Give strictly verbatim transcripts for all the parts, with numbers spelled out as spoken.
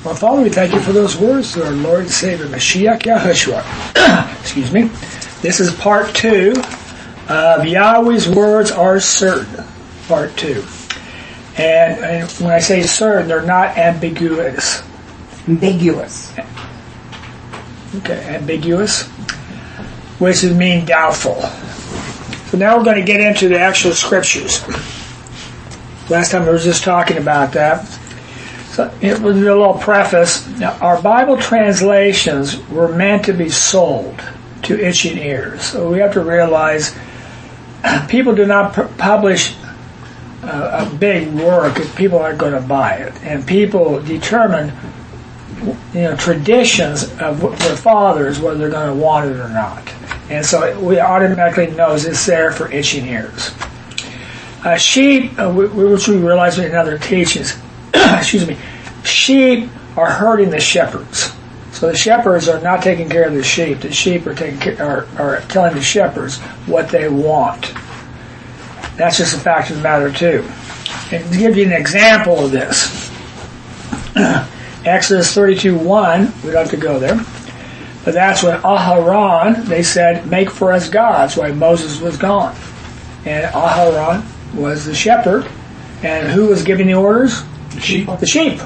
Well, Father, we thank you for those words to our Lord and Savior, Mashiach Yahushua. Excuse me. This is part two of Yahweh's words are certain, part two. And, and when I say certain, they're not ambiguous. Ambiguous. Okay, ambiguous, which would mean doubtful. So now we're going to get into the actual scriptures. Last time I was just talking about that. So it was a little preface. Now, our Bible translations were meant to be sold to itching ears. So we have to realize people do not p- publish uh, a big work if people aren't going to buy it. And people determine, you know, traditions of their fathers, whether they're going to want it or not. And so we automatically know it's there for itching ears. Uh, sheep, uh, which we realize in other teachings, excuse me, sheep are hurting the shepherds. So the shepherds are not taking care of the sheep. The sheep are taking care, are, are telling the shepherds what they want. That's just a fact of the matter too. And to give you an example of this, Exodus thirty-two one, we don't have to go there, but that's when Aharon, they said, make for us gods, while Moses was gone. And Aharon was the shepherd, and who was giving the orders? The sheep. The sheep.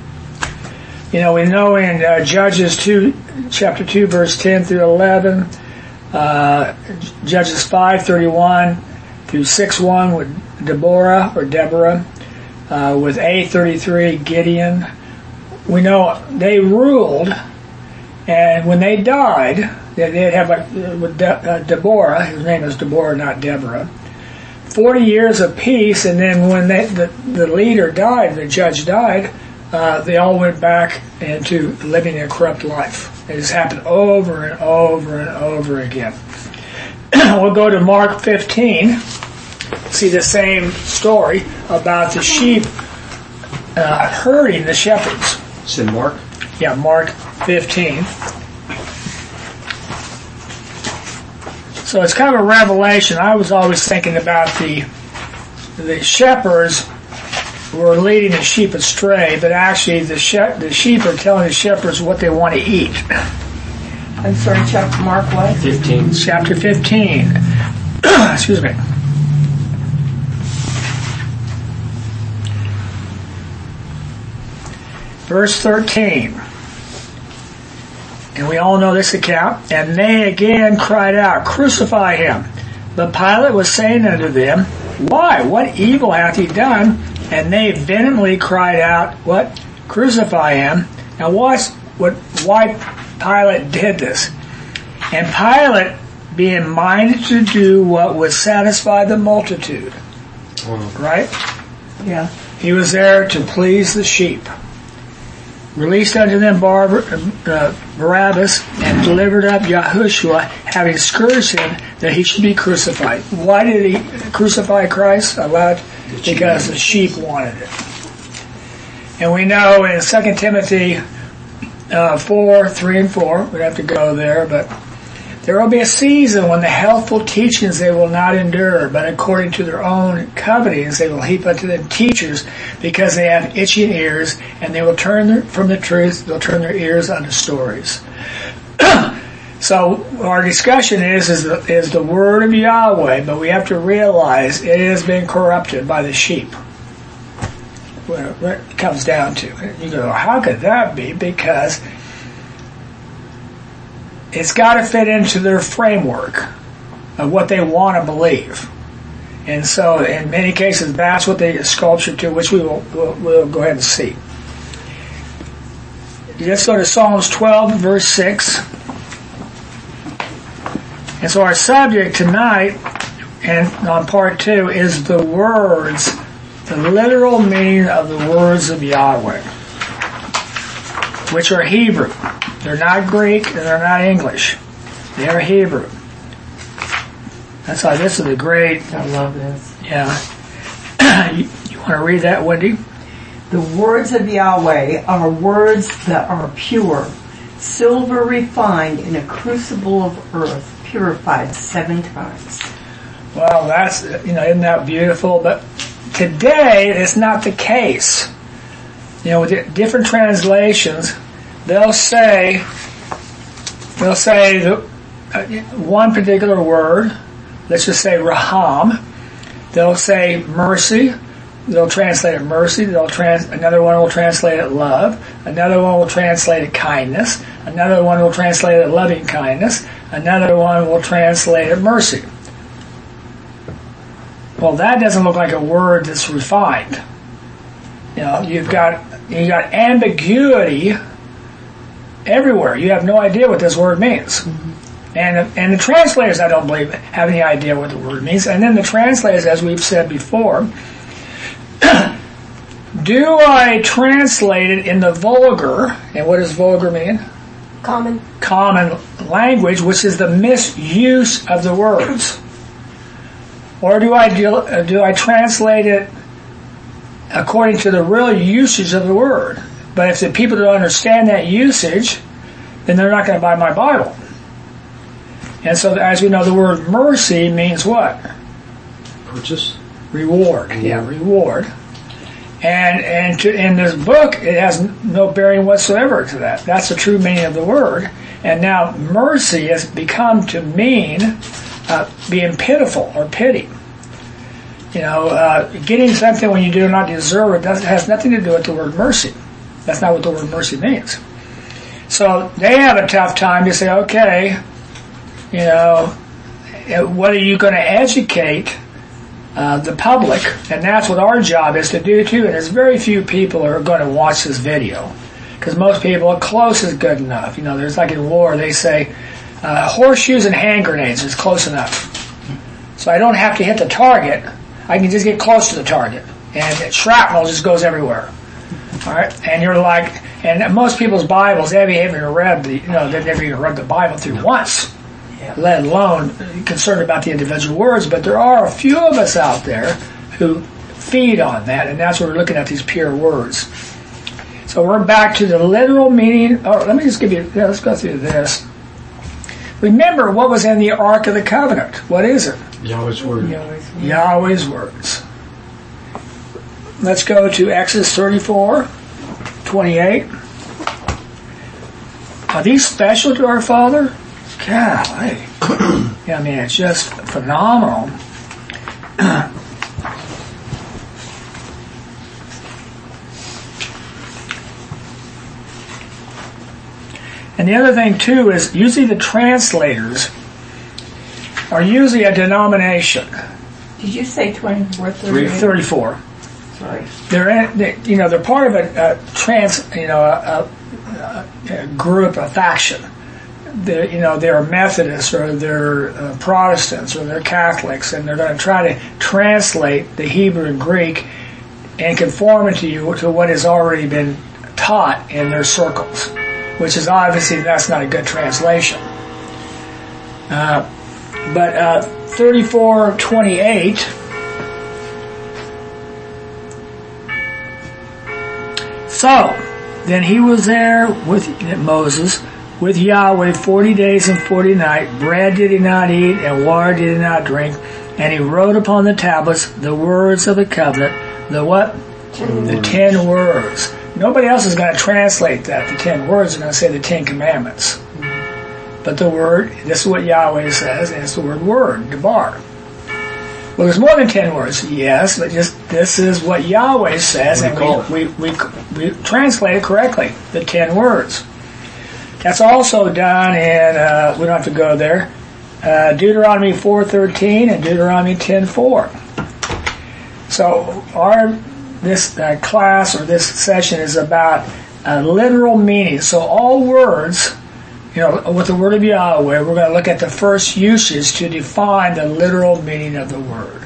You know, we know in uh, Judges two, chapter two, verse ten through eleven, uh, Judges five thirty-one through six one with Deborah or Deborah, uh, with eight thirty-three Gideon. We know they ruled, and when they died, they'd have like with De- uh, Deborah. His name is Deborah, not Deborah. Forty years of peace, and then when they, the the leader died, the judge died, uh, they all went back into living a corrupt life. It has happened over and over and over again. We'll go to Mark fifteen. See the same story about the sheep uh, herding the shepherds. It's in Mark? Yeah, Mark fifteen. So it's kind of a revelation. I was always thinking about the the shepherds were leading the sheep astray, but actually the she- the sheep are telling the shepherds what they want to eat. I'm sorry, chapter Mark what? fifteen. Chapter fifteen. Excuse me. Verse thirteen. And we all know this account. And they again cried out, crucify him. But Pilate was saying unto them, why? What evil hath he done? And they vehemently cried out, what? Crucify him. Now watch what, why Pilate did this. And Pilate, being minded to do what would satisfy the multitude. Right? Yeah. He was there to please the sheep. Released unto them Bar- uh, Barabbas, and delivered up Yahushua, having scourged him, that he should be crucified. Why did he crucify Christ? Allowed because the sheep wanted it. And we know in Second Timothy uh, four, three and four, we have to go there, but there will be a season when the healthful teachings they will not endure, but according to their own covetings they will heap unto them teachers, because they have itching ears, and they will turn their, from the truth, they'll turn their ears unto stories. So our discussion is is the, is the word of Yahweh, but we have to realize it has been corrupted by the sheep. Well, what it comes down to. You go, how could that be? Because it's got to fit into their framework of what they want to believe. And so in many cases that's what they sculpture to, which we will we'll, we'll go ahead and see. Let's go to Psalms twelve, verse six. And so our subject tonight, and on part two, is the words, the literal meaning of the words of Yahweh, which are Hebrew. They're not Greek and they're not English. They are Hebrew. That's why this is a great... I love this. Yeah. you, you want to read that, Wendy? The words of Yahweh are words that are pure, silver refined in a crucible of earth, purified seven times. Well, that's, you know, isn't that beautiful? But today, it's not the case. you know, with different translations, they'll say, they'll say the, uh, one particular word, let's just say raham, they'll say mercy, they'll translate it mercy, they'll trans, another one will translate it love, another one will translate it kindness, another one will translate it loving kindness, another one will translate it mercy. Well, that doesn't look like a word that's refined. You know, you've got you got ambiguity everywhere. You have no idea what this word means. Mm-hmm. And and the translators, I don't believe, have any idea what the word means. And then the translators, as we've said before, do I translate it in the vulgar? And what does vulgar mean? Common. Common language, which is the misuse of the words. Or do I do, do I translate it according to the real usage of the word? But if the people don't understand that usage, then they're not going to buy my Bible. And so, as we know, the word mercy means what? Purchase. Reward. Reward. Yeah, reward. And and to, in this book, it has no bearing whatsoever to that. That's the true meaning of the word. And now mercy has become to mean uh, being pitiful or pity. You know, uh, getting something when you do not deserve it doesn't has nothing to do with the word mercy. That's not what the word mercy means. So they have a tough time to say, okay, you know, what are you going to educate uh, the public? And that's what our job is to do too. And there's very few people who are going to watch this video, because most people, close is good enough. You know, there's like in war, they say uh, horseshoes and hand grenades is close enough. So I don't have to hit the target. I can just get close to the target, and shrapnel just goes everywhere. All right, and you're like, and most people's Bibles, they haven't even read the, you know, they've never even read the Bible through once, yeah. Let alone concerned about the individual words. But there are a few of us out there who feed on that, and that's what we're looking at, these pure words. So we're back to the literal meaning. Oh, let me just give you. Yeah, let's go through this. Remember what was in the Ark of the Covenant. What is it? Yahweh's word. Yahweh's word. Yahweh's words. Let's go to Exodus thirty-four, twenty-eight. Are these special to our Father? Golly. Yeah, I mean, it's just phenomenal. And the other thing, too, is usually the translators are usually a denomination. Did you say twenty-four, thirty-eight? thirty-four. Sorry. They're in, they, you know, they're part of a, a trans, you know, a, a, a group, a faction. They're, you know, they're Methodists or they're uh, Protestants or they're Catholics, and they're going to try to translate the Hebrew and Greek and conform it to you to what has already been taught in their circles, which is obviously that's not a good translation. Uh, but uh, thirty-four twenty-eight. So then he was there with Moses, with Yahweh, forty days and forty nights. Bread did he not eat, and water did he not drink. And he wrote upon the tablets the words of the covenant. The what? Ten the words. ten words. Nobody else is going to translate that. The ten words are going to say the Ten Commandments. But the word, this is what Yahweh says, and it's the word word, debar. Well, there's more than ten words, yes, but just this is what Yahweh says, and we, we, we, we translate it correctly, the ten words. That's also done in, uh, we don't have to go there, uh, Deuteronomy four thirteen and Deuteronomy ten four. So our this uh, class or this session is about uh, literal meaning. So all words, you know, with the word of Yahweh, we're going to look at the first usage to define the literal meaning of the word.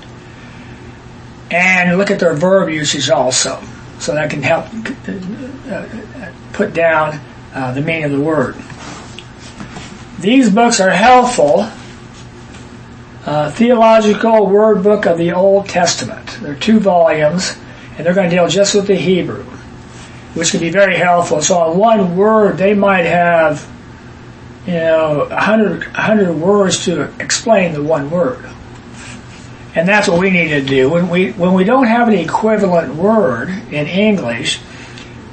And look at their verb usage also. So that can help uh, put down uh, the meaning of the word. These books are helpful. Uh, Theological Word Book of the Old Testament. They're two volumes, and they're going to deal just with the Hebrew, which can be very helpful. So on one word, they might have, you know, a hundred, a hundred words to explain the one word. And that's what we need to do. When we, when we don't have an equivalent word in English,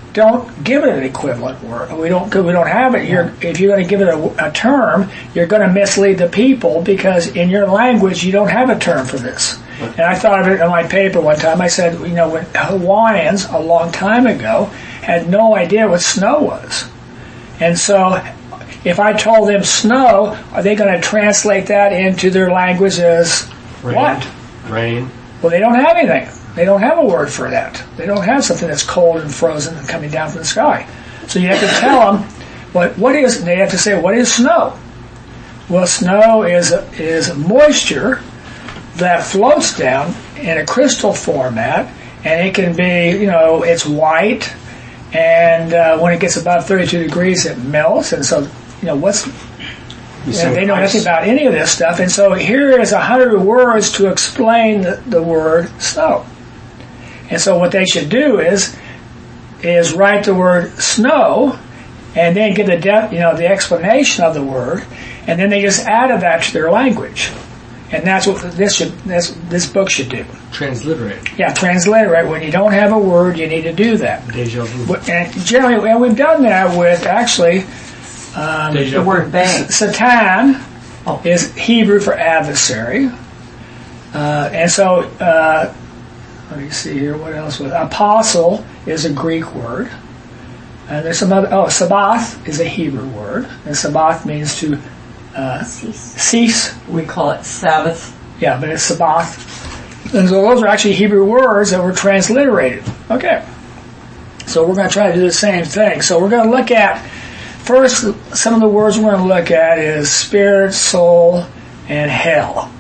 don't give it an equivalent word. We don't, we don't have it. You're, if you're going to give it a, a term, you're going to mislead the people because in your language you don't have a term for this. And I thought of it in my paper one time. I said, you know, when Hawaiians a long time ago had no idea what snow was. And so if I told them snow, are they going to translate that into their language as Rain. what? Rain. Well, they don't have anything. They don't have a word for that. They don't have something that's cold and frozen and coming down from the sky. So you have to tell them, what, what is, they have to say, what is snow? Well, snow is, is moisture that floats down in a crystal format, and it can be, you know, it's white, and uh, when it gets above thirty-two degrees, it melts, and so, you know, what's, you know, they know ice. nothing about any of this stuff, and so here is a hundred words to explain the, the word snow. And so what they should do is, is write the word snow, and then give the de- you know, the explanation of the word, and then they just added that to their language. And that's what this should, this, this book should do. Transliterate. Yeah, transliterate. When you don't have a word, you need to do that. Deja vu. And generally, and we've done that with actually, um, Deja The vu. word bank. Satan Oh. is Hebrew for adversary. Uh, and so, uh, let me see here, what else was, apostle is a Greek word. And there's some other, oh, Sabbath is a Hebrew word. And Sabbath means to uh, cease. We call it Sabbath. Yeah, but it's Sabbath. And so those are actually Hebrew words that were transliterated. Okay. So we're going to try to do the same thing. So we're going to look at, first, some of the words we're going to look at is spirit, soul, and hell.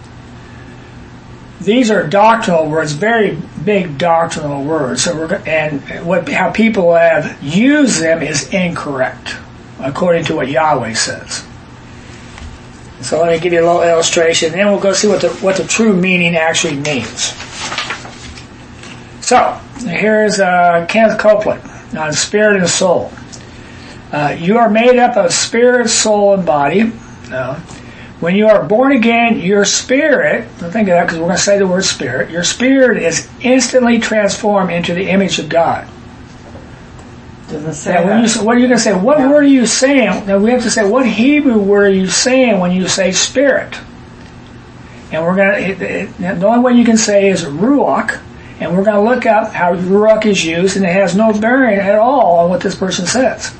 These are doctrinal words, very big doctrinal words. So we're, and what, how people have used them is incorrect, according to what Yahweh says. So let me give you a little illustration, and then we'll go see what the what the true meaning actually means. So here's uh, Kenneth Copeland on spirit and soul. Uh, you are made up of spirit, soul, and body. Uh, when you are born again, your spirit, think of that because we're going to say the word spirit, your spirit is instantly transformed into the image of God. Doesn't say Now, when that. you, what are you going to say? What Yeah. word are you saying? Now we have to say, what Hebrew word are you saying when you say spirit? And we're going to, the only way you can say is ruach, and we're going to look up how ruach is used, and it has no bearing at all on what this person says.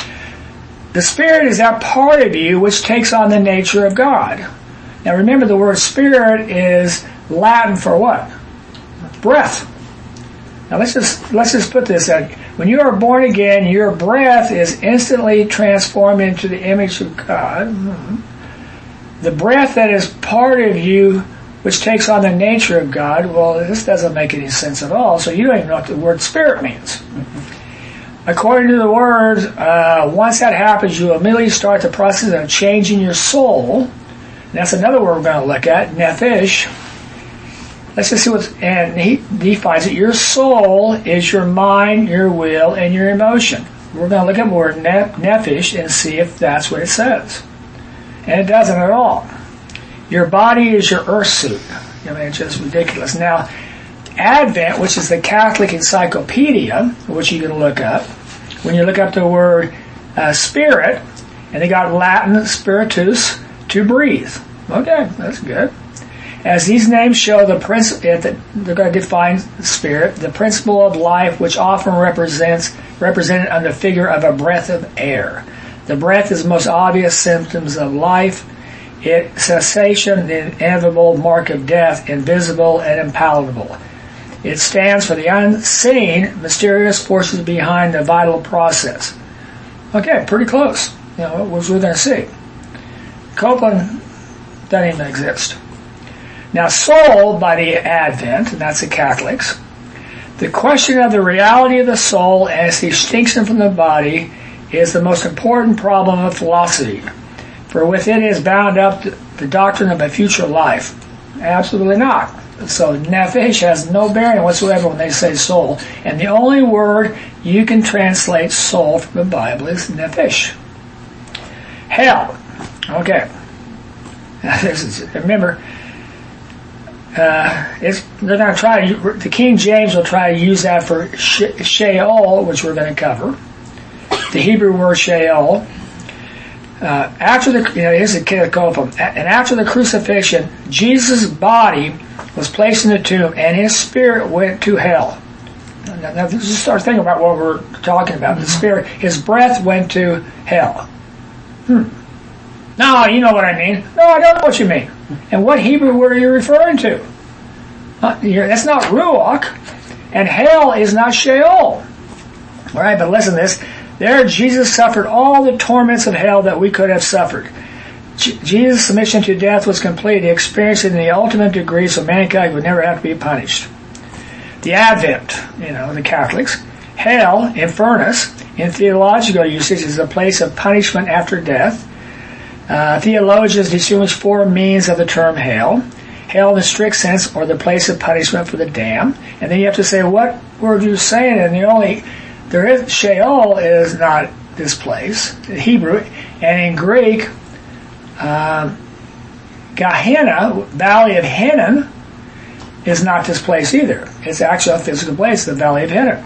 The spirit is that part of you which takes on the nature of God. Now remember, the word spirit is Latin for what? Breath. Now let's just let's just put this out. When you are born again, your breath is instantly transformed into the image of God. Mm-hmm. The breath that is part of you, which takes on the nature of God, well, this doesn't make any sense at all, so you don't even know what the word spirit means. Mm-hmm. According to the word, uh, once that happens, you immediately start the process of changing your soul. And that's another word we're going to look at, nephesh. Let's just see what, and he defines it. Your soul is your mind, your will, and your emotion. We're going to look at the word nephesh and see if that's what it says. And it doesn't at all. Your body is your earth suit. I mean, it's just ridiculous. Now, Advent, which is the Catholic Encyclopedia, which you can look up, when you look up the word uh, spirit, and they got Latin spiritus, to breathe. Okay, that's good. As these names show, the principle, they're going to define spirit, the principle of life, which often represents represented on the figure of a breath of air. The breath is the most obvious symptoms of life. It cessation, the inevitable mark of death, invisible and impalpable. It stands for the unseen, mysterious forces behind the vital process. Okay, pretty close. You know, which we're going to see. Copeland doesn't even exist. Now, soul, by the Advent, and that's the Catholics, the question of the reality of the soul and its distinction from the body is the most important problem of philosophy, for with it is bound up the doctrine of a future life. Absolutely not. So nephesh has no bearing whatsoever when they say soul, and the only word you can translate soul from the Bible is nephesh. Hell. Okay. Now, this is, remember, uh, it's, they're going to try, the King James will try to use that for Sheol, which we're going to cover. The Hebrew word Sheol. Uh, after the, you know, here's the Kikophim. And after the crucifixion, Jesus' body was placed in the tomb, and his spirit went to hell. Now, now just start thinking about what we're talking about. Mm-hmm. The spirit, his breath went to hell. Hmm. No, you know what I mean. No, I don't know what you mean. And what Hebrew word are you referring to? Uh, that's not Ruach, and hell is not Sheol. All right, but listen to this. There Jesus suffered all the torments of hell that we could have suffered. J- Jesus' submission to death was complete. He experienced it in the ultimate degree, so mankind would never have to be punished. The Advent, you know, the Catholics. Hell, infernus, in theological usage, is a place of punishment after death. Uh, theologians distinguish four meanings of the term hell. Hell in the strict sense, or the place of punishment for the damned. And then you have to say, what word are you saying? And the only, there is, Sheol is not this place, in Hebrew. And in Greek, um, Gehenna, Valley of Hinnom, is not this place either. It's actually a physical place, the Valley of Hinnom.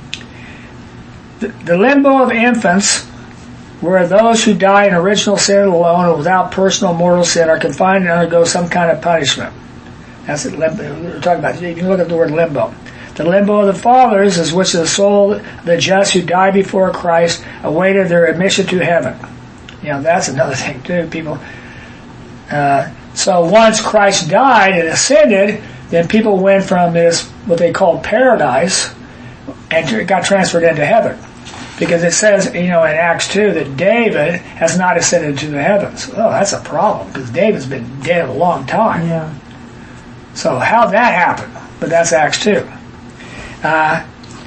The, the limbo of infants, where those who die in original sin alone or without personal mortal sin are confined and undergo some kind of punishment. That's what we're talking about. You can look at the word limbo. The limbo of the fathers is which the soul of the just who died before Christ awaited their admission to heaven. You know, that's another thing too, people. Uh, so once Christ died and ascended, then people went from this, what they call paradise, and got transferred into heaven. Because it says, you know, in Acts two that David has not ascended to the heavens. Oh, that's a problem, because David's been dead a long time. Yeah. So how'd that happen? But that's Acts two. Uh,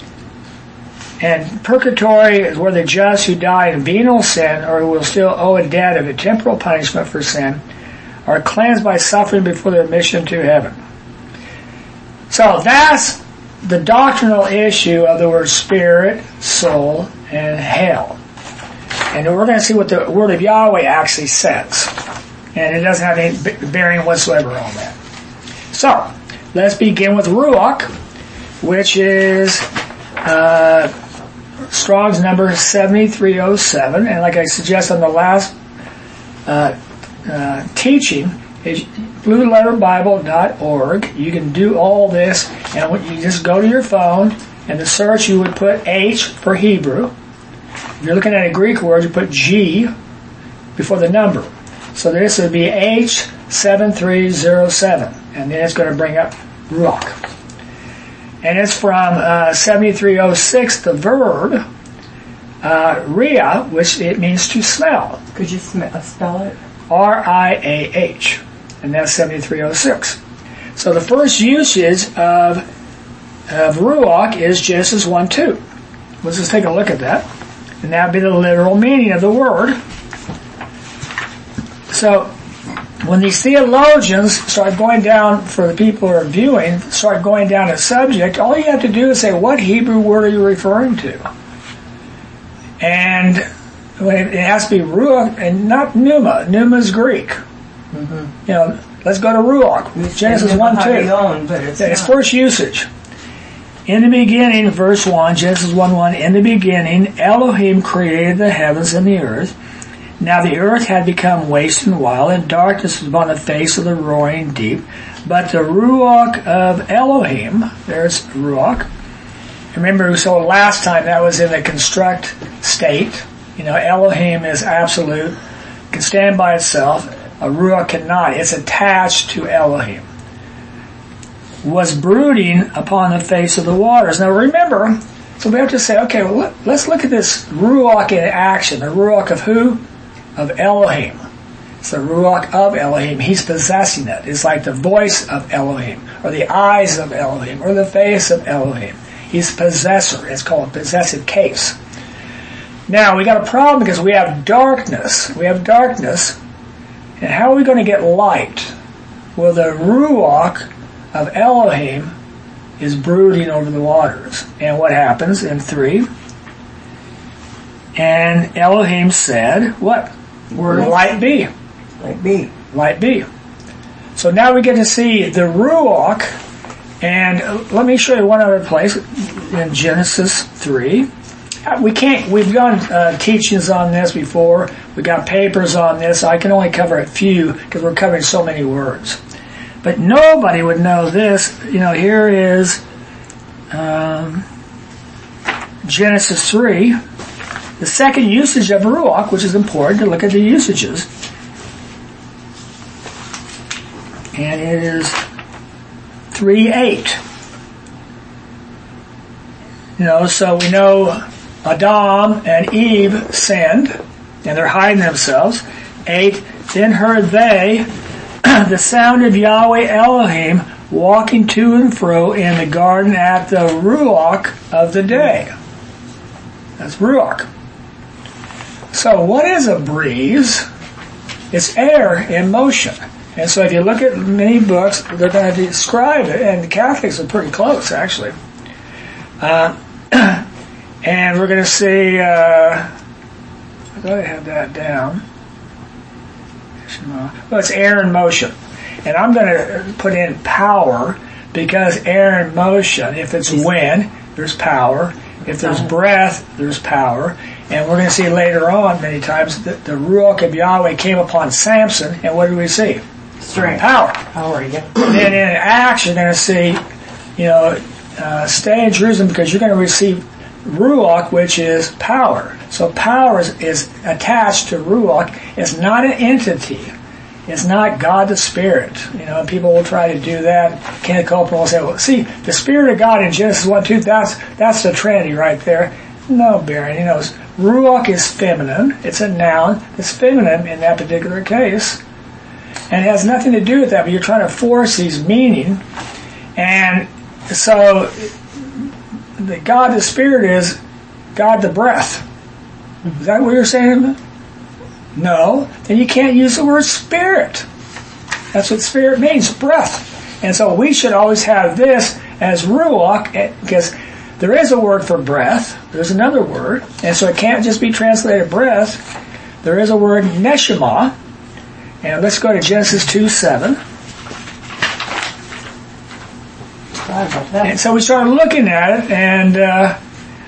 and purgatory is where the just who die in venial sin, or who will still owe a debt of a temporal punishment for sin, are cleansed by suffering before their admission to heaven. So that's the doctrinal issue of the word spirit, soul, and hell. And we're going to see what the word of Yahweh actually says. And it doesn't have any bearing whatsoever on that. So, let's begin with Ruach, which is uh, Strong's number seventy-three oh seven. And like I suggested on the last uh, uh, teaching, is blue letter bible dot org. You can do all this, and when you just go to your phone, and the search you would put H for Hebrew. If you're looking at a Greek word, you put G before the number. So this would be H seven three oh seven, and then it's going to bring up Ruach. And it's from uh, seventy-three oh six, the verb, uh, Ria, which it means to smell. Could you sm- uh, spell it? R I A H. And that's seventy-three oh six. So the first usage of, of Ruach is Genesis one two. Let's just take a look at that. And that would be the literal meaning of the word. So when these theologians start going down, for the people who are viewing, start going down a subject, all you have to do is say, what Hebrew word are you referring to? And it has to be Ruach and not Pneuma. Pneuma is Greek. Mm-hmm. You know, let's go to Ruach. It's Genesis one two. Own, but it's, it's first usage. In the beginning, verse one, Genesis one one, in the beginning, Elohim created the heavens and the earth. Now the earth had become waste and wild, and darkness was upon the face of the roaring deep. But the Ruach of Elohim, there's Ruach. Remember, so last time that was in the construct state. You know, Elohim is absolute, can stand by itself. A Ruach cannot. It's attached to Elohim. Was brooding upon the face of the waters. Now remember, so we have to say, okay, well, let's look at this Ruach in action. The Ruach of who? Of Elohim. It's the Ruach of Elohim. He's possessing it. It's like the voice of Elohim, or the eyes of Elohim, or the face of Elohim. He's possessor. It's called a possessive case. Now, we got a problem because we have darkness. We have darkness. And how are we going to get light? Well, the Ruach of Elohim is brooding over the waters. And what happens in three? And Elohim said, what? Word. Light be. Light be. Light be. So now we get to see the Ruach, and let me show you one other place in Genesis three. We can't, we've done uh, teachings on this before. We got papers on this. I can only cover a few because we're covering so many words. But nobody would know this. You know, here is um, Genesis three, the second usage of Ruach, which is important to look at the usages. And it is three eight. You know, so we know Adam and Eve sinned, and they're hiding themselves. Eight, then heard they the sound of Yahweh Elohim walking to and fro in the garden at the Ruach of the day. That's Ruach. So what is a breeze? It's air in motion. And so if you look at many books, they're going to describe it, and the Catholics are pretty close, actually. Uh, and we're going to see, uh, I thought I had that down. Well, it's air in motion. And I'm going to put in power, because air in motion, if it's wind, there's power. If there's breath, there's power. And we're going to see later on, many times, that the Ruach of Yahweh came upon Samson, and what do we see? Strength. Power. Power, yeah. And then in action, you're going to see, you know, uh, stay in Jerusalem because you're going to receive Ruach, which is power. So power is, is attached to Ruach. It's not an entity. It's not God the Spirit. You know, people will try to do that. Kenneth Copeland will say, well, see, the Spirit of God in Genesis one, two, that's, that's the Trinity right there. No, Baron, you know, Ruach is feminine. It's a noun. It's feminine in that particular case. And it has nothing to do with that, but you're trying to force these meaning. And so the God the Spirit is God the breath. Is that what you're saying? No. Then you can't use the word spirit. That's what spirit means, breath. And so we should always have this as Ruach, because there is a word for breath. There's another word. And so it can't just be translated breath. There is a word neshama. And let's go to Genesis two seven. Sorry about that. And so we started looking at it, and uh,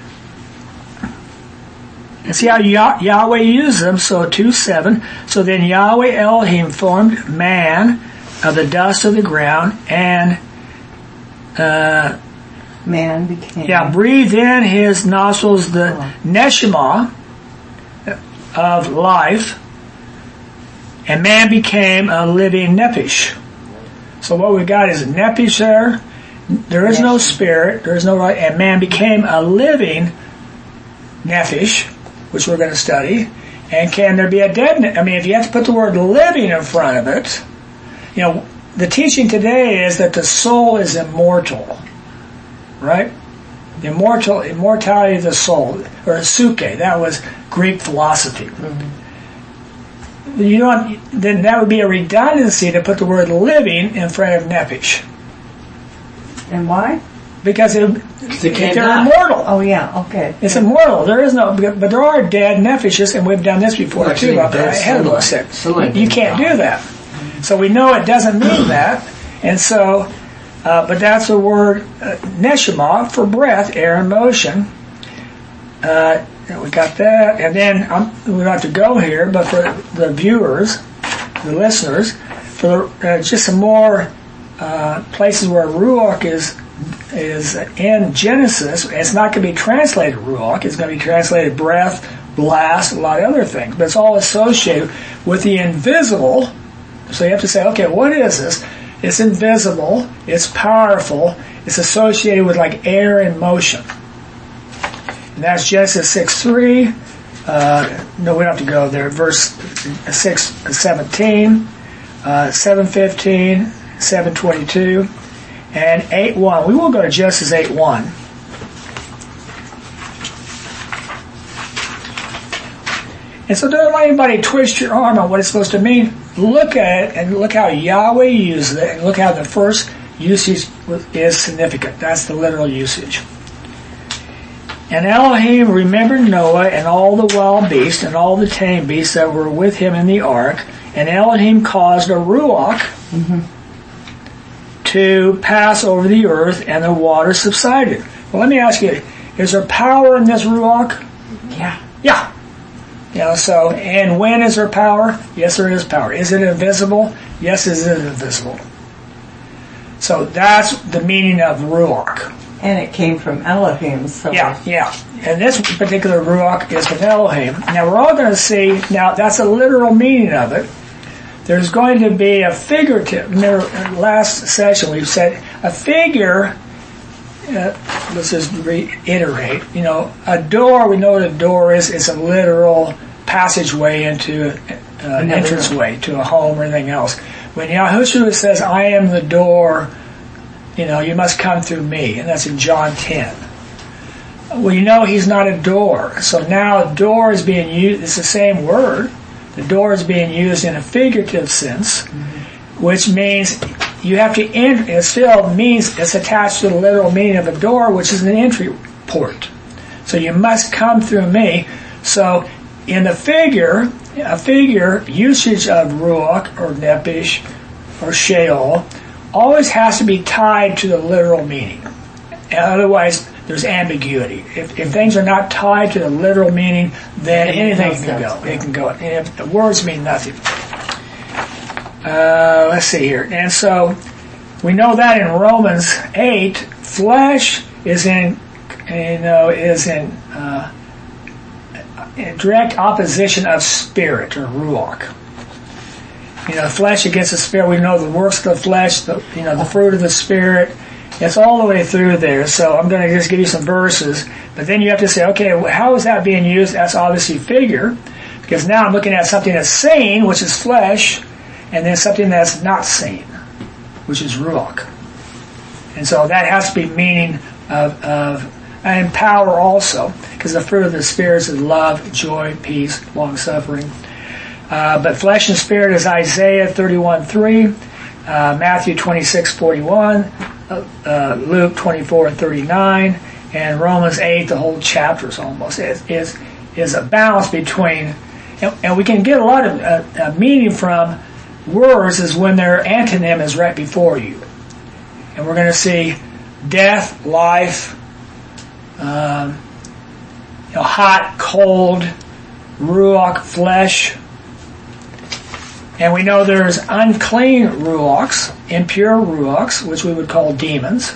and see how Yah- Yahweh used them. So two seven. So then Yahweh Elohim formed man of the dust of the ground, and uh, Man became. yeah, breathed in his nostrils the Oh. neshama of life, and man became a living nephesh. So what we got is nephesh there. There is no spirit. There is no right. And man became a living nephesh, which we're going to study. And can there be a dead? Ne- I mean, if you have to put the word living in front of it, you know, the teaching today is that the soul is immortal, right? The immortal immortality of the soul, or suke. That was Greek philosophy. Mm-hmm. You know, then that would be a redundancy to put the word living in front of nephesh. And why? Because it, They can't they're die. immortal. Oh, yeah, okay. It's immortal. There is no, but there are dead nephesh, and we've done this before Well, too. actually, Up dead ahead of sunlight. us there. Sunlight You doesn't can't die. do that. So we know it doesn't mean that, and so, uh, but that's the word uh, neshama for breath, air in motion. Uh, we got that, and then um, we don't have to go here, but for the viewers, the listeners, for uh, just some more uh, places where Ruach is is in Genesis. It's not going to be translated Ruach. It's going to be translated breath, blast, a lot of other things. But it's all associated with the invisible. So you have to say, okay, what is this? It's invisible. It's powerful. It's associated with like air in motion. And that's Genesis six three. Uh, no, we don't have to go there. Verse six seventeen, uh, seven fifteen, seven twenty-two. And eight one. We will go to Genesis eight one. And so don't let anybody twist your arm on what it's supposed to mean. Look at it and look how Yahweh used it, and look how the first usage is significant. That's the literal usage. And Elohim remembered Noah and all the wild beasts and all the tame beasts that were with him in the ark. And Elohim caused a ruach, mm-hmm. to pass over the earth, and the water subsided. Well, let me ask you, is there power in this Ruach? Yeah. Yeah. You know, so, and when is there power? Yes, there is power. Is it invisible? Yes, it is invisible. So that's the meaning of Ruach. And it came from Elohim, so... Yeah, yeah. And this particular Ruach is from Elohim. Now, we're all going to see, now, that's a literal meaning of it. There's going to be a figurative, remember, last session we said, a figure, uh, let's just reiterate, you know, a door, we know what a door is, it's a literal passageway into uh, an entranceway to a home or anything else. When Yahushua says, I am the door, you know, you must come through me, and that's in John ten. Well, you know he's not a door. So now door is being used, it's the same word. The door is being used in a figurative sense, mm-hmm. which means you have to enter, it still means it's attached to the literal meaning of a door, which is an entry port. So you must come through me. So in the figure, a figure usage of Ruach or Nepish or Sheol always has to be tied to the literal meaning. And otherwise, there's ambiguity. If, if things are not tied to the literal meaning, then anything can go. It can go. And if the words mean nothing. Uh, let's see here. And so we know that in Romans eight, flesh is in, you know, is in, uh, in direct opposition of spirit or Ruach. You know, flesh against the spirit. We know the works of the flesh, the, you know, the fruit of the spirit. It's all the way through there. So I'm going to just give you some verses. But then you have to say, okay, how is that being used? That's obviously figure. Because now I'm looking at something that's seen, which is flesh, and then something that's not seen, which is Ruach. And so that has to be meaning of, of and power also. Because the fruit of the spirit is love, joy, peace, long-suffering. Uh, but flesh and spirit is Isaiah thirty-one three, uh, Matthew twenty-six forty-one, Uh, uh, Luke twenty-four and thirty-nine, and Romans eight, the whole chapters almost, is is, is a balance between, and, and we can get a lot of uh, uh, meaning from words is when their antonym is right before you. And we're going to see death, life, um, you know, hot, cold, Ruach, flesh. And we know there's unclean Ruachs, impure Ruachs, which we would call demons.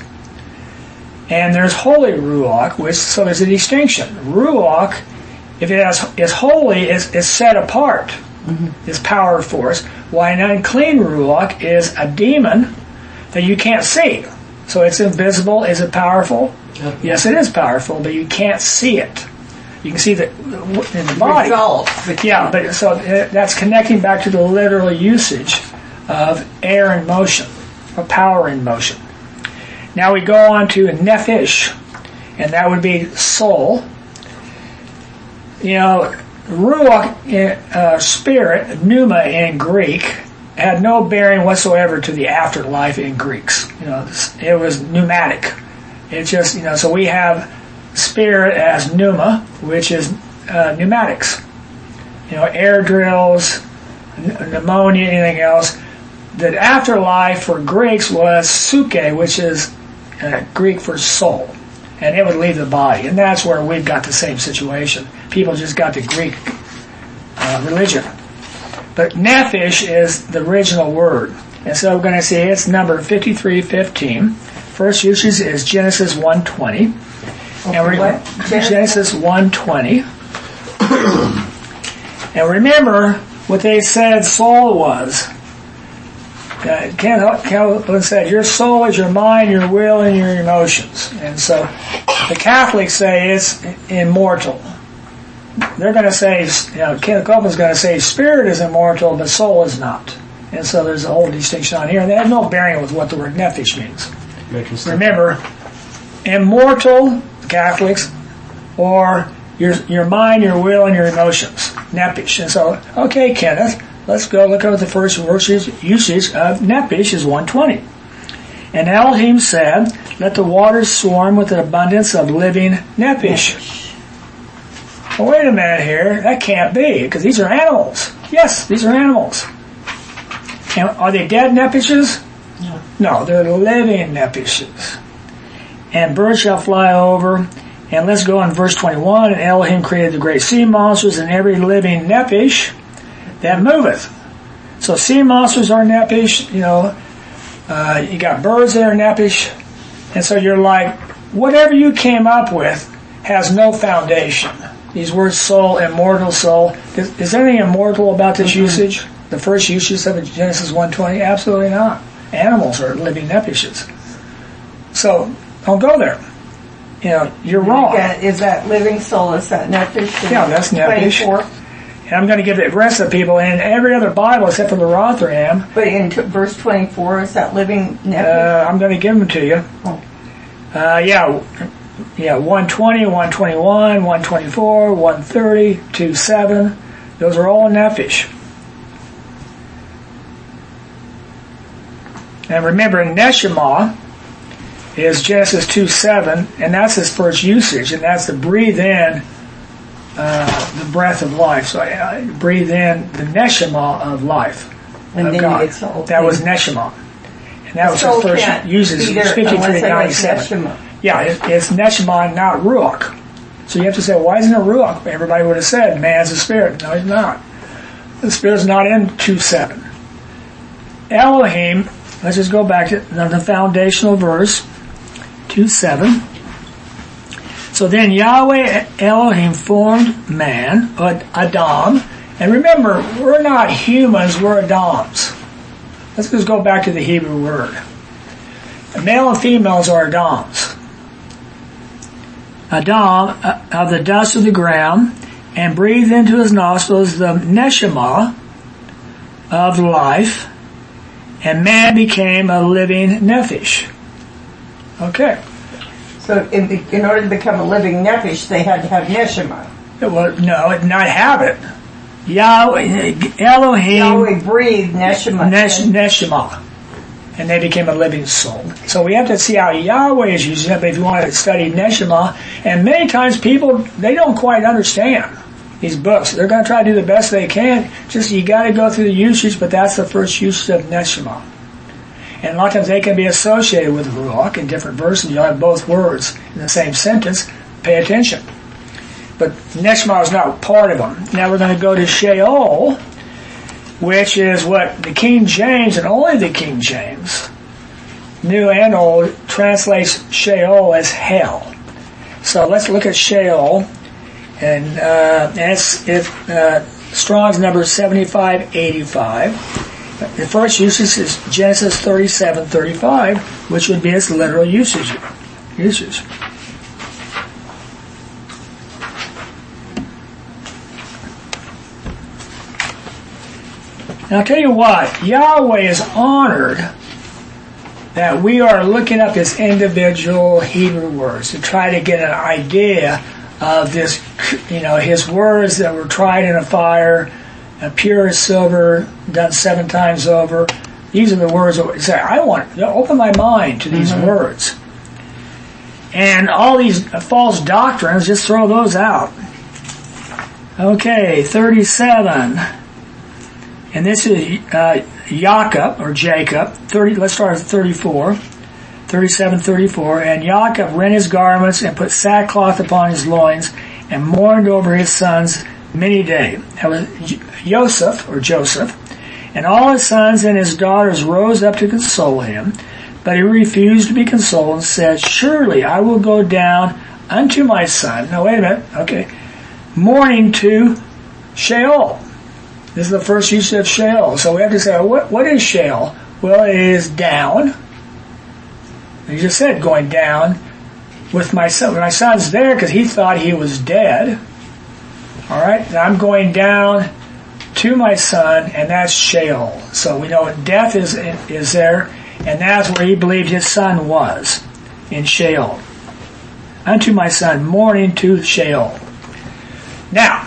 And there's holy Ruach, which, so there's a distinction. Ruach, if it has, is holy, is, is set apart, mm-hmm. is power force, while an unclean Ruach is a demon that you can't see. So it's invisible. Is it powerful? Mm-hmm. Yes, it is powerful, but you can't see it. You can see that in the body. Results. Yeah, but so that's connecting back to the literal usage of air in motion, or power in motion. Now we go on to nephesh, and that would be soul. You know, ruach, uh, spirit, pneuma in Greek, had no bearing whatsoever to the afterlife in Greeks. You know, it was pneumatic. It just, you know, so we have spirit as pneuma, which is uh, pneumatics. You know, air drills, n- pneumonia, anything else. The afterlife for Greeks was suke, which is uh, Greek for soul. And it would leave the body. And that's where we've got the same situation. People just got the Greek uh, religion. But nephesh is the original word. And so we're going to see it's number fifty-three fifteen. First usage is Genesis one twenty. Okay, and we're, Genesis, Genesis one twenty. And remember what they said Saul was. Uh, Calvin said, your soul is your mind, your will, and your emotions. And so the Catholics say it's immortal. They're going to say, you know, Calvin's going to say spirit is immortal, but soul is not. And so there's a whole distinction on here. And they have no bearing with what the word nephesh means. Remember, immortal Catholics, or your your mind, your will, and your emotions. Nephesh. And so, okay, Kenneth, let's go look at the first usage of nephesh is one twenty. And Elohim said, let the waters swarm with an abundance of living nephesh. Well, wait a minute here. That can't be, because these are animals. Yes, these are animals. And are they dead nepheshes? No. No, they're living nephishes. And birds shall fly over. And let's go on verse twenty-one. And Elohim created the great sea monsters and every living nephish that moveth. So sea monsters are nephish, you know. Uh, you got birds that are nephish. And so you're like, whatever you came up with has no foundation. These words, soul, immortal soul. Is, is there anything immortal about this mm-hmm. usage? The first usage of Genesis one twenty? Absolutely not. Animals are living nephishes. So, don't go there. You know, you're wrong. Again, is that living soul? Is that nephish? Yeah, that's nephish. And I'm going to give the rest of the people in every other Bible except for the Rotherham. But in t- verse twenty-four, is that living nephish? Uh, I'm going to give them to you. Oh. Uh, yeah, yeah, one twenty, one twenty-one, one twenty-four, one thirty, two seven. Those are all nephish. And remember, Neshama is Genesis two seven, and that's his first usage, and that's to breathe in uh, the breath of life. So I breathe in the Neshama of life and of then God. It's all that was Neshama. And that was his first usage, fifty-three ninety-seven. Yeah, it, it's Neshama, not Ruach. So you have to say, why isn't it Ruach? Everybody would have said, man's a spirit. No, he's not. The spirit's not in two seven. Elohim, let's just go back to the foundational verse, two seven. So then Yahweh Elohim formed man, but Adam. And remember, we're not humans, we're Adams. Let's just go back to the Hebrew word. Male and females are Adams. Adam, uh, of the dust of the ground, and breathed into his nostrils the neshama of life, and man became a living nephesh. Okay. So in, in order to become a living nephesh, they had to have neshama. Well, no, it not have it. Yahweh, Elohim, Yahweh breathed neshama. Nesh, neshama. And they became a living soul. So we have to see how Yahweh is using it, but if you want to study neshama, and many times people, they don't quite understand these books. They're going to try to do the best they can. Just, you got to go through the usage, but that's the first usage of neshama. And a lot of times they can be associated with ruach in different verses. You'll have both words in the same sentence. Pay attention. But neshama is not part of them. Now we're going to go to Sheol, which is what the King James, and only the King James, New and Old, translates Sheol as hell. So let's look at Sheol. And uh, it's, if uh, Strong's number seventy-five eighty-five. The first usage is Genesis thirty-seven thirty-five, which would be its literal usage. usage. Now I'll tell you what, Yahweh is honored that we are looking up his individual Hebrew words to try to get an idea of this, you know, his words that were tried in a fire, pure as silver, done seven times over. These are the words that say, I want to open my mind to these mm-hmm. words. And all these false doctrines, just throw those out. Okay, thirty-seven. And this is uh, Jacob, or Jacob. thirty. Let's start at thirty-four. thirty-seven thirty-four. And Jacob rent his garments and put sackcloth upon his loins and mourned over his sons many days. That was Joseph, or Joseph. And all his sons and his daughters rose up to console him. But he refused to be consoled and said, surely I will go down unto my son. Now wait a minute. Okay. Mourning to Sheol. This is the first use of Sheol. So we have to say, what, what is Sheol? Well, it is down. He just said going down with my son. My son's there because he thought he was dead. All right? And I'm going down to my son, and that's Sheol. So we know death is is there, and that's where he believed his son was, in Sheol. Unto my son, mourning to Sheol. Now,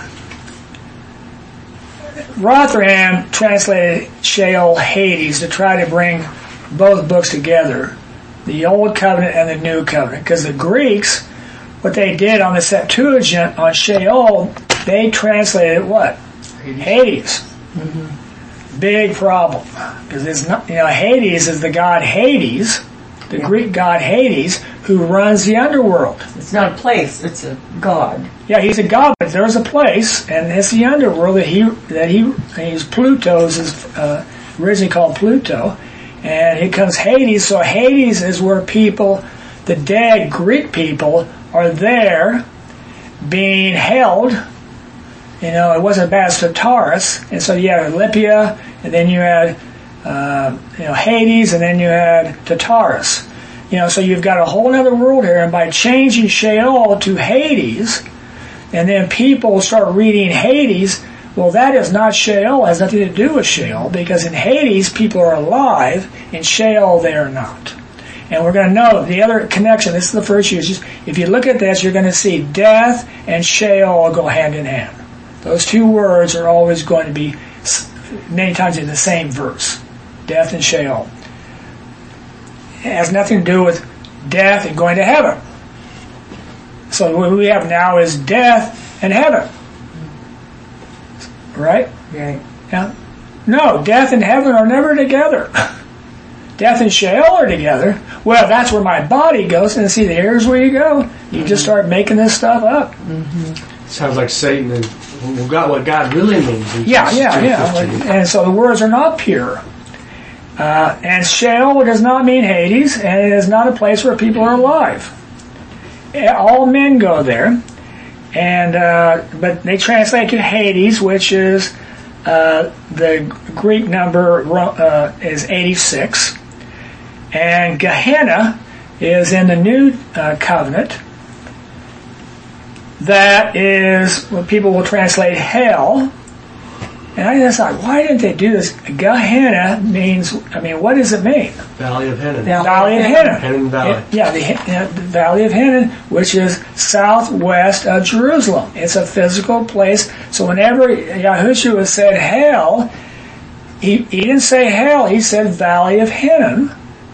Rotherham translated Sheol Hades to try to bring both books together, the Old Covenant and the New Covenant, because the Greeks, what they did on the Septuagint on Sheol, they translated what? Hades. Hades. Mm-hmm. Big problem. Because it's not, you know, Hades is the god Hades, the Yeah. Greek god Hades, who runs the underworld. It's not a place, it's a god. Yeah, he's a god, but there's a place, and it's the underworld that he, that he, he's Pluto's, is uh, originally called Pluto. And here comes Hades, so Hades is where people, the dead Greek people, are there being held. You know, it wasn't bad as Tartarus, and so you had Olympia, and then you had, uh, you know, Hades, and then you had Tartarus. You know, so you've got a whole other world here, and by changing Sheol to Hades, and then people start reading Hades, well, that is not Sheol, it has nothing to do with Sheol, because in Hades, people are alive, in Sheol, they are not. And we're going to know the other connection, this is the first use, if you look at this, you're going to see death and Sheol go hand in hand. Those two words are always going to be many times in the same verse. Death and Sheol. It has nothing to do with death and going to heaven. So what we have now is death and heaven. Right? Right. Yeah. No, death and heaven are never together. Death and Sheol are together. Well, that's where my body goes, and see, here's where you go. You mm-hmm. just start making this stuff up. Mm-hmm. Sounds like Satan and well, God, what God really means. Yeah, yeah, yeah. And so the words are not pure. Uh, and Sheol does not mean Hades, and it is not a place where people are alive. All men go there, and uh, but they translate to Hades, which is uh, the Greek number uh, is eighty-six, and Gehenna is in the New uh, Covenant. That is what people will translate hell. And I just thought, why didn't they do this? Gehenna means, I mean, what does it mean? Valley of Hinnom. Valley of Hinnom. Hinnom Valley. It, yeah, the, uh, the Valley of Hinnom, which is southwest of Jerusalem. It's a physical place. So whenever Yahushua said hell, he, he didn't say hell, he said Valley of Hinnom.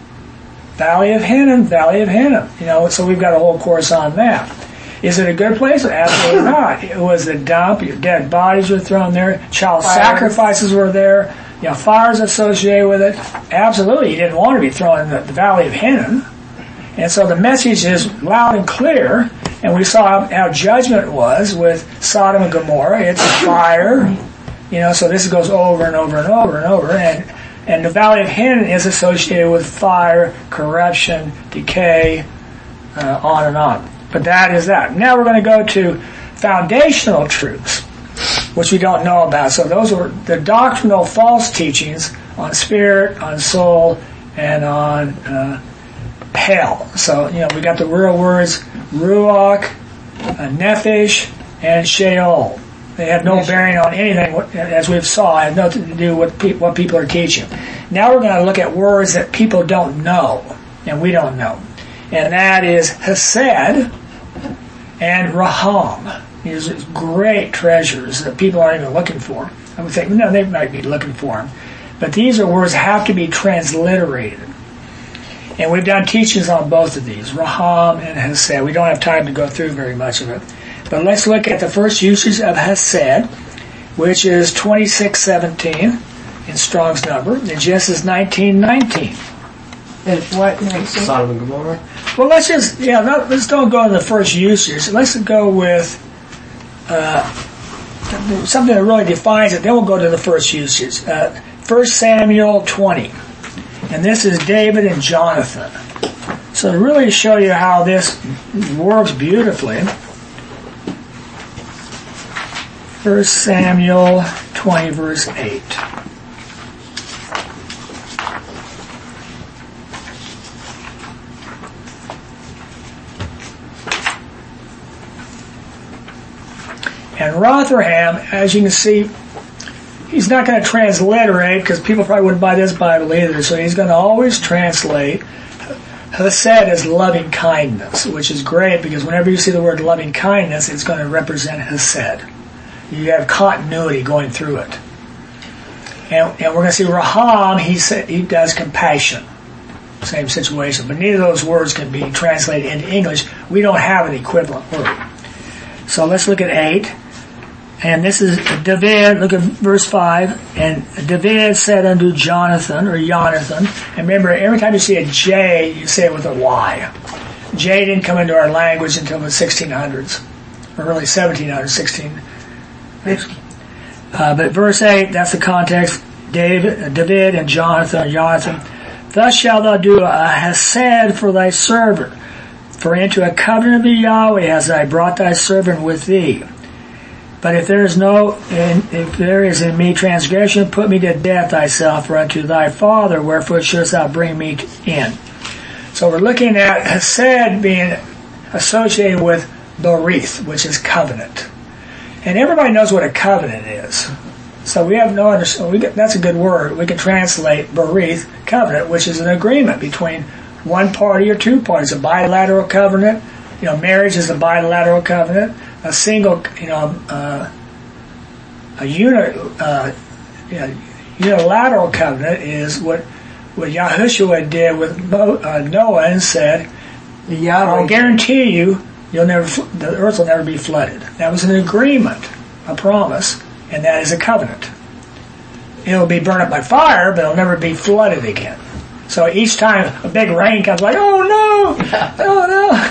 Valley of Hinnom, Valley of Hinnom. You know, so we've got a whole course on that. Is it a good place? Absolutely not. It was a dump. Your dead bodies were thrown there. Child fires. Sacrifices were there. You know, fires associated with it. Absolutely, you didn't want to be thrown in the, the Valley of Hinnom. And so the message is loud and clear. And we saw how, how judgment was with Sodom and Gomorrah. It's fire. You know, so this goes over and over and over and over. And and the Valley of Hinnom is associated with fire, corruption, decay, uh, on and on. But that is that. Now we're going to go to foundational truths, which we don't know about. So those are the doctrinal false teachings on spirit, on soul, and on uh, hell. So, you know, we got the real words, ruach, uh, nephesh, and sheol. They have no bearing on anything, as we've saw, have nothing to do with pe- what people are teaching. Now we're going to look at words that people don't know, and we don't know. And that is hesed and raham. These are great treasures that people aren't even looking for. I would think, no, they might be looking for them. But these are words that have to be transliterated. And we've done teachings on both of these, raham and hesed. We don't have time to go through very much of it. But let's look at the first usage of hesed, which is twenty-six seventeen in Strong's number, in Genesis nineteen nineteen. It's what, nineteen? Sodom and Gomorrah. Well, let's just, yeah, not, let's don't go to the first usage. Let's go with uh, something that really defines it. Then we'll go to the first usage. Uh, First Samuel twenty. And this is David and Jonathan. So to really show you how this works beautifully, First Samuel twenty, verse eight. And Rotherham, as you can see, he's not going to transliterate because people probably wouldn't buy this Bible either. So he's going to always translate hesed as loving kindness, which is great because whenever you see the word loving kindness, it's going to represent hesed. You have continuity going through it. And, and we're going to see Raham, he, sa- he does compassion. Same situation. But neither of those words can be translated into English. We don't have an equivalent word. So let's look at eight. and this is David, look at verse five, and David said unto Jonathan, or Jonathan, and remember, every time you see a J, you say it with a Y. J didn't come into our language until the sixteen hundreds, or really seventeen hundreds, sixteen. Uh, but verse eight, that's the context, David, David and Jonathan, Jonathan, thus shalt thou do a hesed for thy servant, for into a covenant of Yahweh has I brought thy servant with thee. But if there is no, if there is in me transgression, put me to death thyself, for unto thy father, wherefore shouldst thou bring me in? So we're looking at hesed being associated with berith, which is covenant. And everybody knows what a covenant is. So we have no understanding. We get, that's a good word. We can translate berith, covenant, which is an agreement between one party or two parties. A bilateral covenant. You know, marriage is a bilateral covenant. A single, you know, uh, a uni, uh, you know, unilateral covenant is what what Yahushua did with Mo, uh, Noah and said, "I'll guarantee you, you'll never, the earth will never be flooded." That was an agreement, a promise, and that is a covenant. It'll be burned up by fire, but it'll never be flooded again. So each time a big rain comes, like, oh no, oh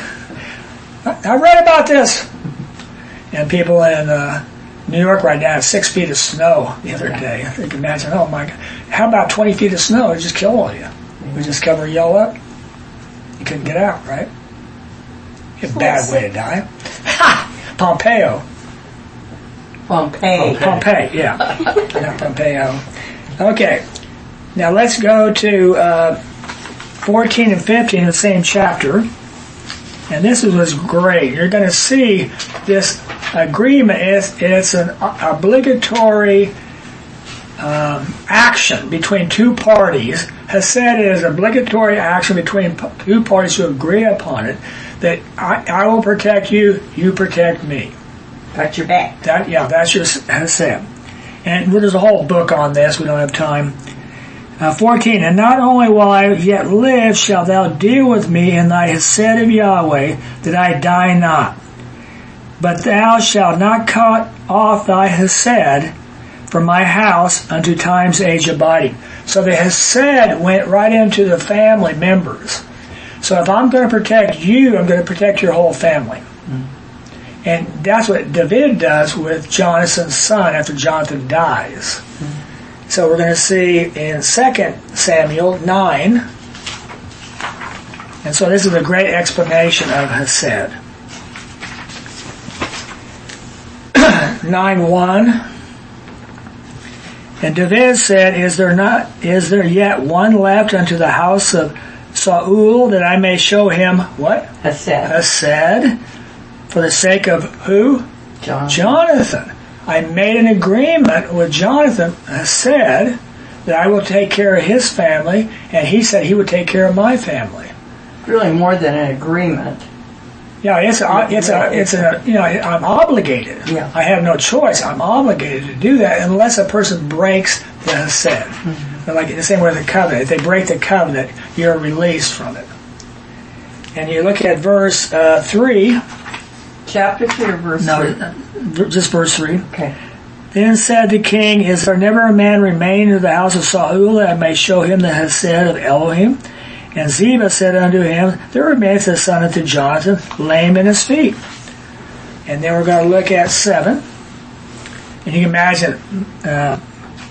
no, I, I read about this. And people in uh, New York right now have six feet of snow the other day. You can imagine, oh my God, how about twenty feet of snow? It'd just kill all you. Mm-hmm. We just cover you all up. You couldn't get out, right? A bad way to die. Ha! Pompeo. Pompeii. Pompeii, yeah. Not Pompeo. Okay. Now let's go to uh, fourteen and fifteen in the same chapter. And this was great. You're going to see this agreement. It's, it's an obligatory um, action between two parties. Hesed is obligatory action between two parties who agree upon it. That I, I will protect you, you protect me. Got your back. That, yeah, that's your hesed. And there's a whole book on this. We don't have time. Uh, fourteen, and not only while I yet live shalt thou deal with me in thy hesed of Yahweh, that I die not. But thou shalt not cut off thy hesed from my house unto time's age abiding. So the hesed went right into the family members. So if I'm going to protect you, I'm going to protect your whole family. Mm-hmm. And that's what David does with Jonathan's son after Jonathan dies. Mm-hmm. So we're going to see in Second Samuel nine, and so this is a great explanation of Hesed. nine one, and David said, "Is there not? Is there yet one left unto the house of Saul that I may show him what Hesed? Hesed, for the sake of who? Jonathan." Jonathan. I made an agreement with Jonathan, said that I will take care of his family, and he said he would take care of my family. Really more than an agreement. Yeah, it's a, it's a, it's a, you know, I'm obligated. Yeah. I have no choice. I'm obligated to do that unless a person breaks the Hesed. Mm-hmm. Like the same way with the covenant. If they break the covenant, you're released from it. And you look at verse uh, three. Chapter three or verse no, three? Just verse three. Okay. Then said the king, "Is there never a man remain in the house of Saul that I may show him the Hesed of Elohim?" And Ziba said unto him, "There remaineth a son unto Jonathan, lame in his feet." And then we're going to look at seven. And you can imagine uh,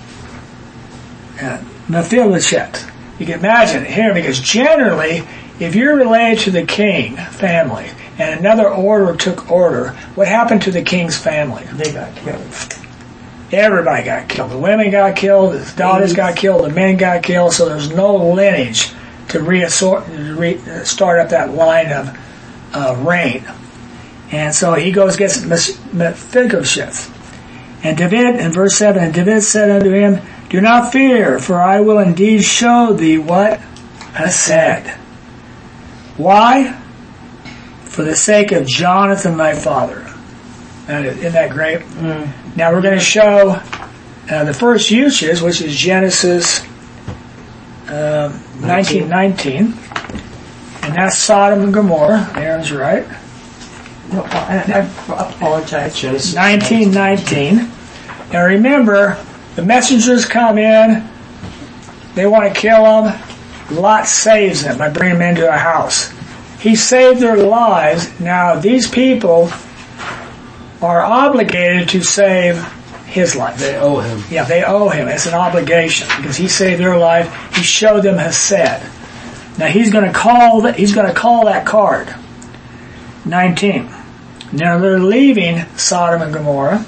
uh, Mephibosheth. You can imagine it here, because generally, if you're related to the king family, and another order took order, what happened to the king's family? They got killed. Everybody got killed. The women got killed, the daughters got killed, the men got killed, so there's no lineage to re-start up that line of uh, reign. And so he goes gets Mephibosheth. And David, in verse seven, and David said unto him, "Do not fear, for I will indeed show thee what Hesed." Why? For the sake of Jonathan thy father. Isn't that great? Mm. Now we're going to show uh, the first uses, which is Genesis uh, nineteen nineteen, and that's Sodom and Gomorrah. Aaron's right. No, I, I apologize. Genesis nineteen nineteen. Now remember, the messengers come in, they want to kill him. Lot saves them by bringing them into a house. He saved their lives. Now these people are obligated to save his life. They owe him. Yeah, they owe him. It's an obligation because he saved their life. He showed them Hesed. Now he's going to call that. He's going to call that card. nineteen. Now they're leaving Sodom and Gomorrah.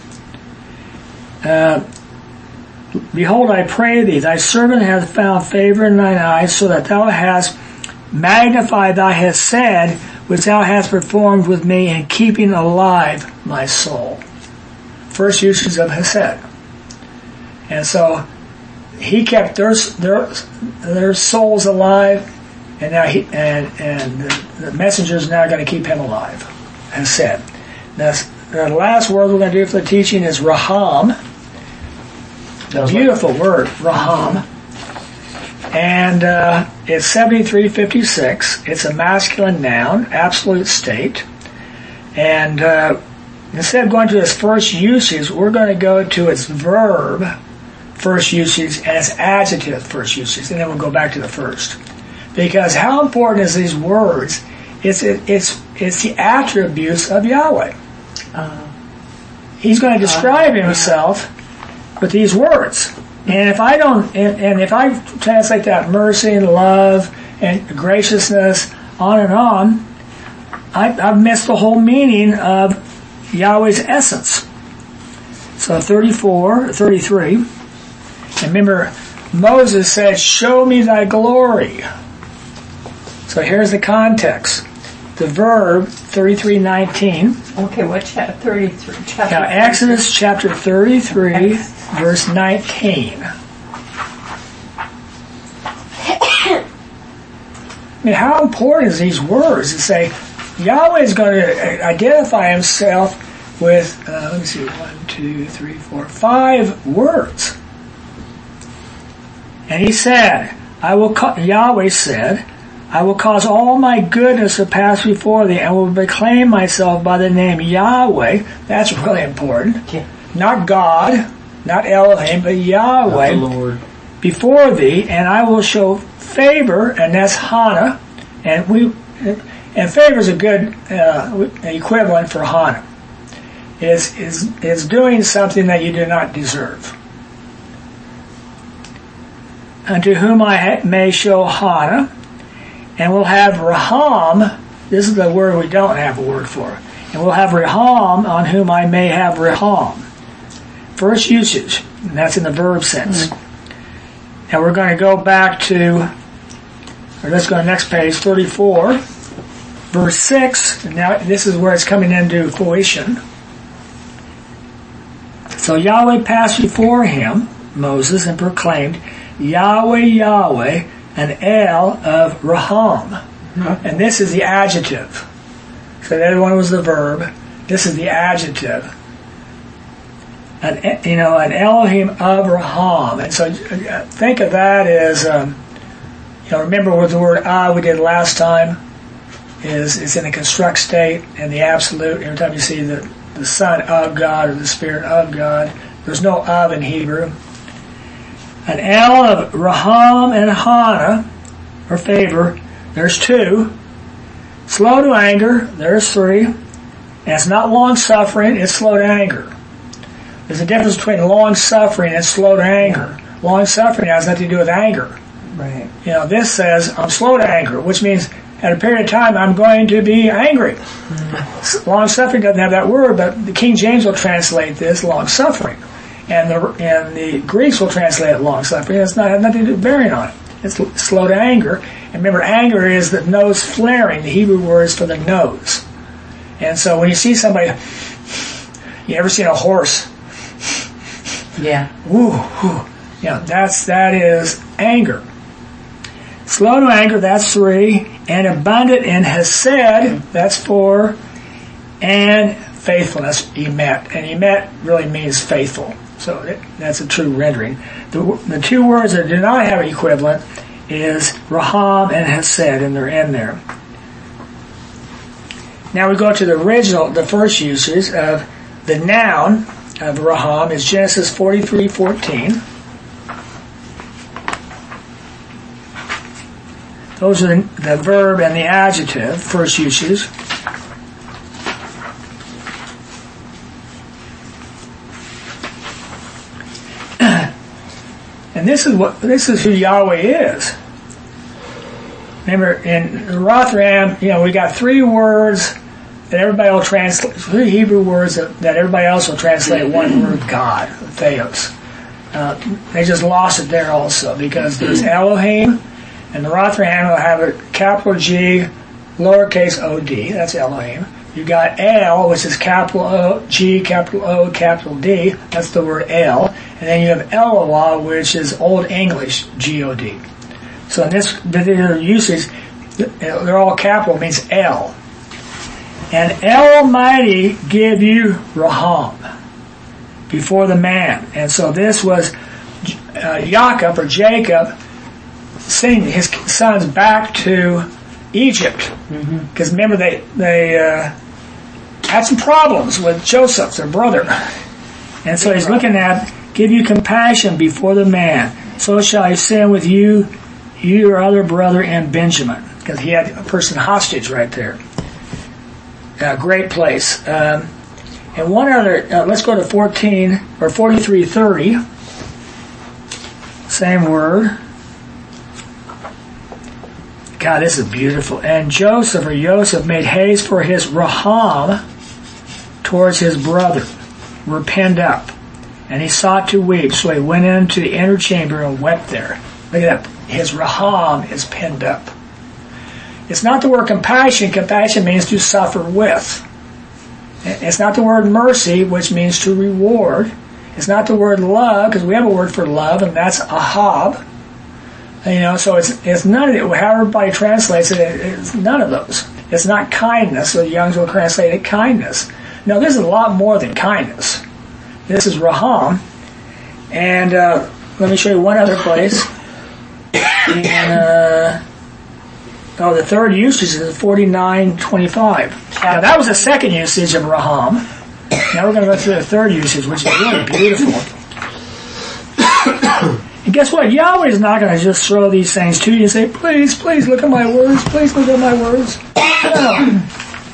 Uh, Behold, I pray thee, thy servant hath found favor in thine eyes, so that thou hast magnified thy Hesed, which thou hast performed with me in keeping alive my soul. First usage of Hesed. And so he kept their their, their souls alive, and now he and and the, the messenger is now going to keep him alive. Hesed. Now, the last word we're going to do for the teaching is Raham. A beautiful word, Raham. And uh, it's seventy-three fifty-six. It's a masculine noun, absolute state. And uh, instead of going to its first usage, we're going to go to its verb first usage and its adjective first usage, and then we'll go back to the first. Because how important is these words? It's it, it's it's the attributes of Yahweh. Uh, He's going to describe uh, himself with these words. And if I don't, and, and if I translate that mercy and love and graciousness on and on, I, I've missed the whole meaning of Yahweh's essence. So thirty-four, thirty-three. And remember, Moses said, show me thy glory. So here's the context. The verb, thirty-three nineteen. okay, what chapter? thirty-three. Chapter Now, Exodus chapter thirty-three, verse nineteen. I mean, how important is these words to say Yahweh is going to identify himself with, uh, let me see, one, two, three, four, five words. And he said, I will, ca- Yahweh said, I will cause all my goodness to pass before thee and will proclaim myself by the name Yahweh. That's really important. Yeah. Not God, not Elohim, but Yahweh. Not the Lord. Before thee, and I will show favor, and that's Hana, and we, and favor is a good uh, equivalent for Hana. It's, it's, it's doing something that you do not deserve. Unto whom I ha- may show Hana, and we'll have Raham. This is the word we don't have a word for. And we'll have Raham on whom I may have Raham. First usage, and that's in the verb sense. Mm-hmm. Now we're going to go back to, or let's go to the next page, thirty-four, verse six. And now this is where it's coming into fruition. So Yahweh passed before him, Moses, and proclaimed, Yahweh, Yahweh, an El of Raham. Mm-hmm. And this is the adjective. So the other one was the verb. This is the adjective. An, you know, an Elohim of Raham. And so uh, think of that as, um, you know, remember what the word ah we did last time is it's in the construct state and the absolute. Every time you see the, the Son of God or the Spirit of God, there's no of in Hebrew. An El of Raham and Hana, or favor, there's two. Slow to anger, there's three. And it's not long suffering, it's slow to anger. There's a difference between long suffering and slow to anger. Long suffering has nothing to do with anger. Right. You know, this says I'm slow to anger, which means at a period of time I'm going to be angry. Mm-hmm. Long suffering doesn't have that word, but the King James will translate this long suffering. And the and the Greeks will translate it long suffering. It's not has nothing to do bearing on it. It's slow to anger. And remember, anger is the nose flaring. The Hebrew word is for the nose. And so when you see somebody, you ever seen a horse? Yeah. Woo, woo. Yeah, that's that is anger. Slow to anger, that's three. And abundant in Hesed, that's four. And faithfulness, Emet. And Emet really means faithful. So it, that's a true rendering. The, the two words that do not have an equivalent is Raham and Hesed, and they're in there. Now we go to the original, the first usage of the noun of Raham is Genesis forty-three fourteen. Those are the, the verb and the adjective, first usage. And this is what this is who Yahweh is. Remember, in Rothram, you know, we got three words that everybody will translate, three Hebrew words that, that everybody else will translate one word, God, Theos. Uh, they just lost it there also, because there's Elohim, and the Rothram will have a capital G, lowercase O D, that's Elohim. You got El, which is capital O, G, capital O, capital D, that's the word El. And then you have Eloah, which is Old English, G O D. So in this particular usage, they're all capital, means El. And El Almighty give you Raham before the man. And so this was uh, Jacob, or Jacob, sending his sons back to Egypt. Because mm-hmm. remember, they, they uh, had some problems with Joseph, their brother. And so he's looking at, give you compassion before the man. So shall I send with you, you, your other brother, and Benjamin. Because he had a person hostage right there. A great place. Um, and one other, uh, let's go to fourteen, or forty-three thirty. Same word. God, this is beautiful. And Joseph, or Joseph, made haste for his Raham towards his brother. Were penned up. And he sought to weep, so he went into the inner chamber and wept there. Look at that. His Raham is pinned up. It's not the word compassion. Compassion means to suffer with. It's not the word mercy, which means to reward. It's not the word love, because we have a word for love, and that's ahab. You know, so it's it's none of it. How everybody translates it, it's none of those. It's not kindness, so the Youngs will translate it kindness. No, this is a lot more than kindness. This is Raham. And uh, let me show you one other place. In, uh, oh, the third usage is forty-nine twenty-five. Now, that was the second usage of Raham. Now we're going to go through the third usage, which is really beautiful. And guess what? Yahweh is not going to just throw these things to you and say, please, please look at my words. Please look at my words. No.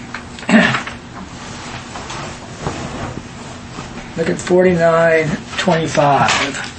Look at forty-nine twenty-five.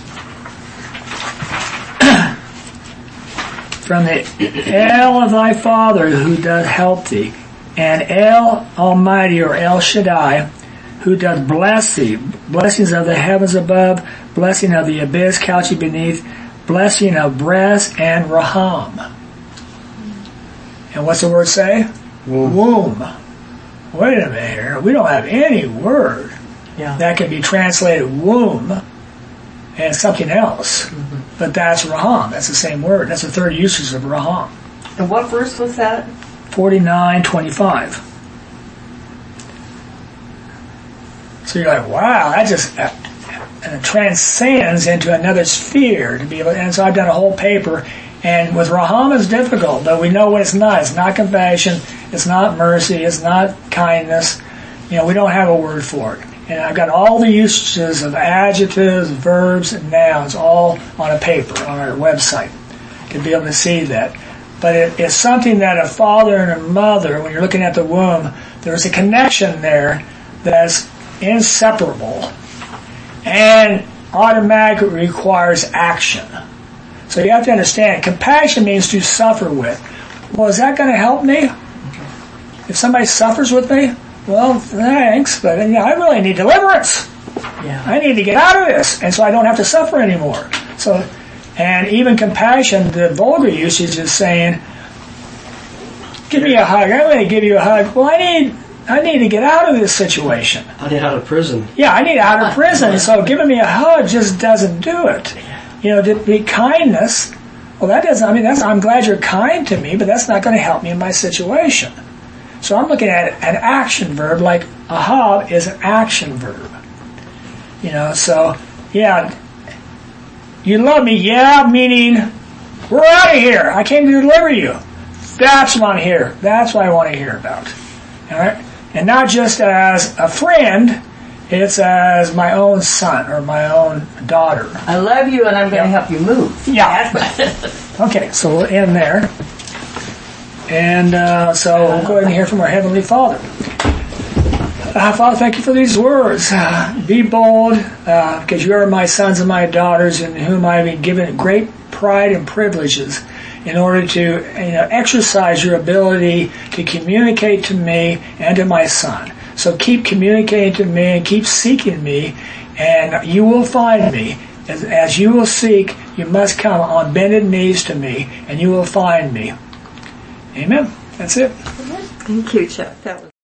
From the El of thy father who doth help thee, and El Almighty, or El Shaddai, who doth bless thee, blessings of the heavens above, blessing of the abyss couching beneath, blessing of breast and Raham. And what's the word say? Womb. Womb. Wait a minute here. We don't have any word yeah. that can be translated womb and something else. Mm-hmm. But that's Raham. That's the same word. That's the third usage of Raham. And what verse was that? forty-nine twenty-five. So you're like, wow, that just uh, uh, transcends into another sphere to be able. And so I've done a whole paper, and with Raham it's difficult, but we know what it's not. It's not compassion. It's not mercy. It's not kindness. You know, we don't have a word for it. And I've got all the usages of adjectives, verbs, and nouns all on a paper on our website to be able to see that. But it, it's something that a father and a mother, when you're looking at the womb, there's a connection there that's inseparable and automatically requires action. So you have to understand, compassion means to suffer with. Well, is that going to help me? If somebody suffers with me? Well, thanks, but you know, I really need deliverance. Yeah. I need to get out of this, and so I don't have to suffer anymore. So, and even compassion, the vulgar usage is saying, "Give me a hug. I'm going to give you a hug." Well, I need, I need to get out of this situation. I need out of prison. Yeah, I need out of prison. So giving me a hug just doesn't do it. You know, to be kindness. Well, that doesn't. I mean, that's. I'm glad you're kind to me, but that's not going to help me in my situation. So I'm looking at an action verb, like ahab is an action verb. You know, so, yeah, you love me, yeah, meaning, we're out of here. I came to deliver you. That's what I'm here. That's what I want to hear about. All right? And not just as a friend, it's as my own son or my own daughter. I love you, and I'm going to Yep. help you move. Yeah. Okay, so we'll end there. And uh, so we'll go ahead and hear from our Heavenly Father. Uh, Father, thank you for these words. Uh, be bold, uh, because you are my sons and my daughters, in whom I have been given great pride and privileges in order to you know, exercise your ability to communicate to me and to my son. So keep communicating to me and keep seeking me, and you will find me. As, as you will seek, you must come on bended knees to me, and you will find me. Amen. That's it. Thank you, Chuck. That was